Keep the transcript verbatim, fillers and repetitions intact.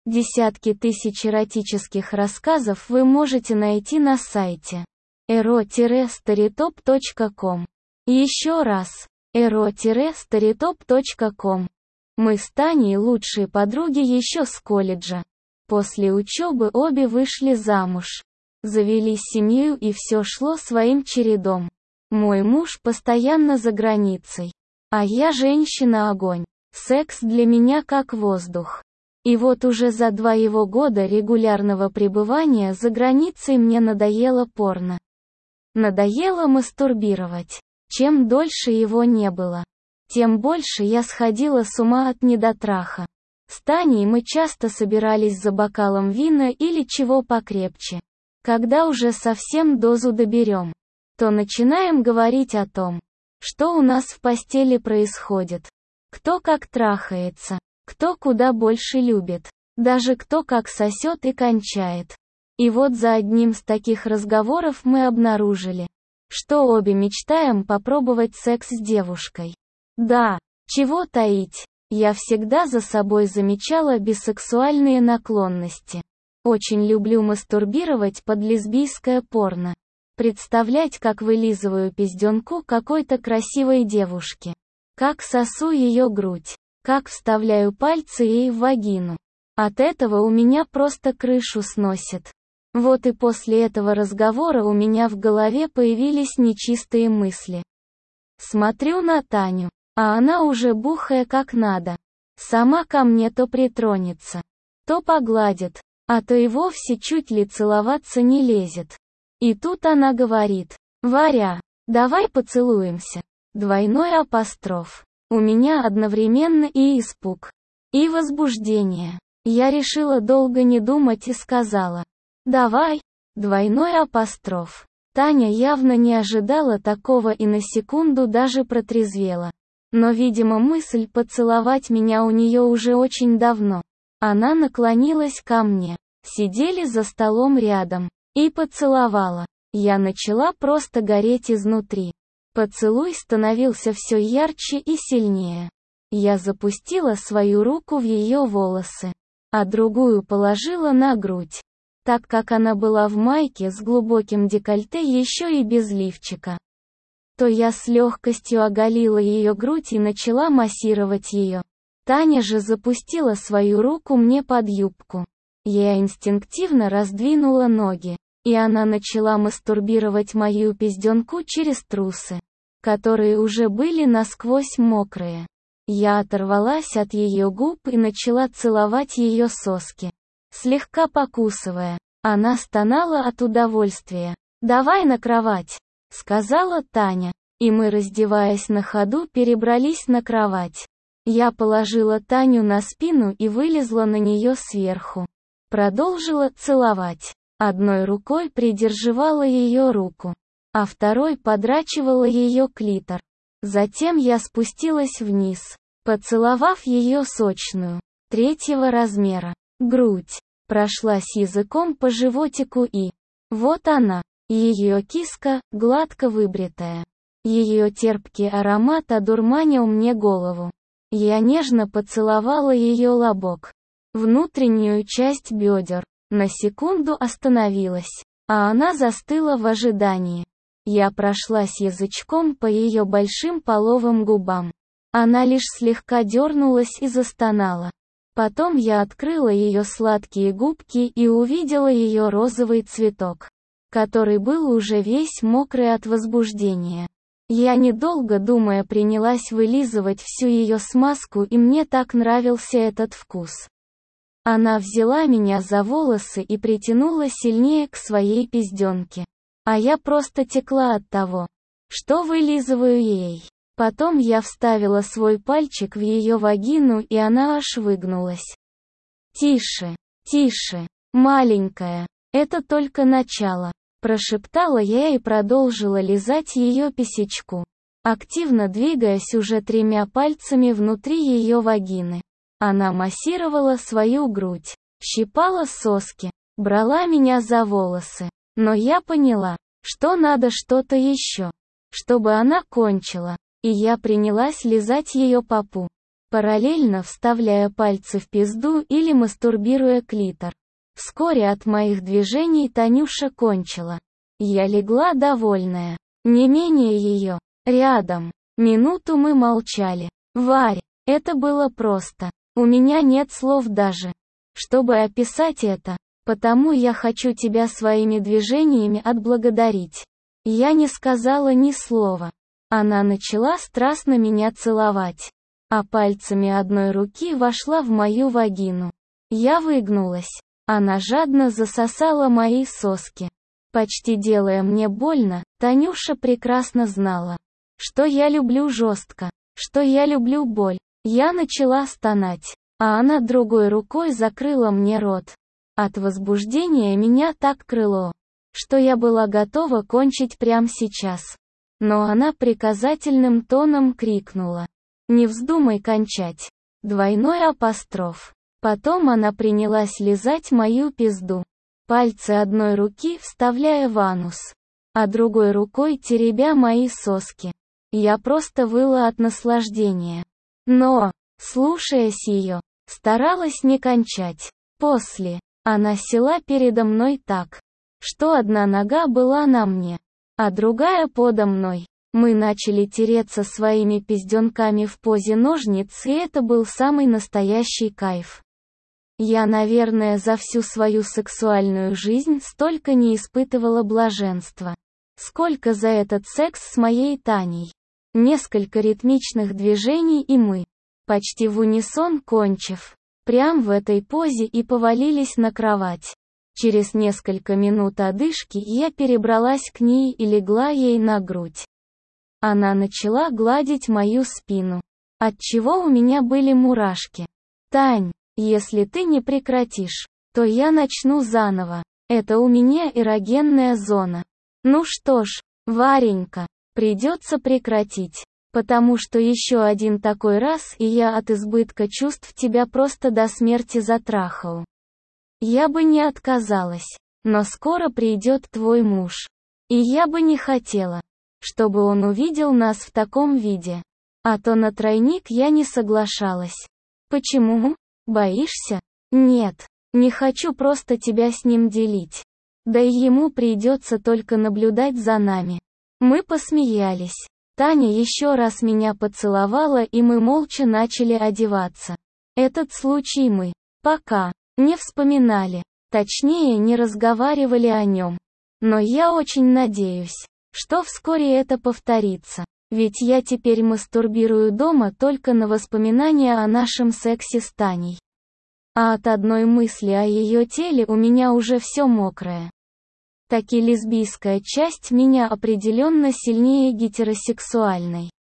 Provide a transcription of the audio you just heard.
Десятки тысяч эротических рассказов вы можете найти на сайте эро старитоп точка ком. Еще раз, эро старитоп точка ком. Мы с Таней лучшие подруги еще с колледжа. После учебы обе вышли замуж. Завели семью, и все шло своим чередом. Мой муж постоянно за границей. А я женщина-огонь. Секс для меня как воздух. И вот уже за два его года регулярного пребывания за границей мне надоело порно. Надоело мастурбировать. Чем дольше его не было, тем больше я сходила с ума от недотраха. С Таней мы часто собирались за бокалом вина или чего покрепче. Когда уже совсем дозу доберем, то начинаем говорить о том, что у нас в постели происходит. Кто как трахается, кто куда больше любит, даже кто как сосет и кончает. И вот за одним с таких разговоров мы обнаружили, что обе мечтаем попробовать секс с девушкой. Да, чего таить, я всегда за собой замечала бисексуальные наклонности. Очень люблю мастурбировать под лесбийское порно. Представлять, как вылизываю пизденку какой-то красивой девушки. Как сосу ее грудь. Как вставляю пальцы ей в вагину. От этого у меня просто крышу сносит. Вот и после этого разговора у меня в голове появились нечистые мысли. Смотрю на Таню, а она уже бухая как надо. Сама ко мне то притронется, то погладит, а то и вовсе чуть ли целоваться не лезет. И тут она говорит: «Варя, давай поцелуемся». Двойной апостроф. У меня одновременно и испуг, и возбуждение. Я решила долго не думать и сказала: «Давай». Двойной апостроф. Таня явно не ожидала такого и на секунду даже протрезвела. Но, видимо, мысль поцеловать меня у нее уже очень давно. Она наклонилась ко мне. Сидели за столом рядом. И поцеловала. Я начала просто гореть изнутри. Поцелуй становился все ярче и сильнее. Я запустила свою руку в ее волосы, а другую положила на грудь. Так как она была в майке с глубоким декольте еще и без лифчика, то я с легкостью оголила ее грудь и начала массировать ее. Таня же запустила свою руку мне под юбку. Я инстинктивно раздвинула ноги, и она начала мастурбировать мою пизденку через трусы, которые уже были насквозь мокрые. Я оторвалась от ее губ и начала целовать ее соски, слегка покусывая. Она стонала от удовольствия. «Давай на кровать», — сказала Таня, и мы, раздеваясь на ходу, перебрались на кровать. Я положила Таню на спину и вылезла на нее сверху. Продолжила целовать. Одной рукой придерживала ее руку, а второй подрачивала ее клитор. Затем я спустилась вниз, поцеловав ее сочную, третьего размера, грудь. Прошлась языком по животику и... Вот она, ее киска, гладко выбритая. Ее терпкий аромат одурманил мне голову. Я нежно поцеловала ее лобок, внутреннюю часть бедер. На секунду остановилась, а она застыла в ожидании. Я прошлась язычком по ее большим половым губам. Она лишь слегка дернулась и застонала. Потом я открыла ее сладкие губки и увидела ее розовый цветок, который был уже весь мокрый от возбуждения. Я, недолго думая, принялась вылизывать всю ее смазку, и мне так нравился этот вкус. Она взяла меня за волосы и притянула сильнее к своей пизденке. А я просто текла от того, что вылизываю ей. Потом я вставила свой пальчик в ее вагину, и она аж выгнулась. «Тише, тише, маленькая, это только начало», — прошептала я и продолжила лизать ее писечку, активно двигаясь уже тремя пальцами внутри ее вагины. Она массировала свою грудь, щипала соски, брала меня за волосы. Но я поняла, что надо что-то еще, чтобы она кончила, и я принялась лизать ее попу. параллельно вставляя пальцы в пизду или мастурбируя клитор. Вскоре от моих движений Танюша кончила. Я легла довольная. Не менее ее. Рядом. Минуту мы молчали. Варь, это было просто. У меня нет слов даже, чтобы описать это. Потому я хочу тебя своими движениями отблагодарить. Я не сказала ни слова. Она начала страстно меня целовать, а пальцами одной руки вошла в мою вагину. Я выгнулась. Она жадно засосала мои соски, почти делая мне больно. Танюша прекрасно знала, что я люблю жестко, что я люблю боль. Я начала стонать, а она другой рукой закрыла мне рот. От возбуждения меня так крыло, что я была готова кончить прямо сейчас. Но она приказательным тоном крикнула: «Не вздумай кончать!» Двойной апостроф. Потом она принялась лизать мою пизду, пальцы одной руки вставляя в анус, а другой рукой теребя мои соски. Я просто выла от наслаждения. Но, слушаясь ее, старалась не кончать. После, она села передо мной так, что одна нога была на мне, а другая подо мной. Мы начали тереться своими пизденками в позе ножниц, и это был самый настоящий кайф. Я, наверное, за всю свою сексуальную жизнь столько не испытывала блаженства, сколько за этот секс с моей Таней. Несколько ритмичных движений, и мы, почти в унисон кончив, прям в этой позе и повалились на кровать. Через несколько минут одышки я перебралась к ней и легла ей на грудь. Она начала гладить мою спину, отчего у меня были мурашки. «Тань, если ты не прекратишь, то я начну заново. Это у меня эрогенная зона». Ну что ж, Варенька, придется прекратить. Потому что еще один такой раз, и я от избытка чувств тебя просто до смерти затрахаю. Я бы не отказалась. Но скоро придет твой муж. И я бы не хотела, чтобы он увидел нас в таком виде. А то на тройник я не соглашалась. Почему? Боишься? Нет, не хочу просто тебя с ним делить. Да и ему придется только наблюдать за нами. Мы посмеялись. Таня еще раз меня поцеловала, и мы молча начали одеваться. Этот случай мы пока не вспоминали, точнее не разговаривали о нем. Но я очень надеюсь, что вскоре это повторится. Ведь я теперь мастурбирую дома только на воспоминания о нашем сексе с Таней. А от одной мысли о ее теле у меня уже все мокрое. Таки лесбийская часть меня определенно сильнее гетеросексуальной.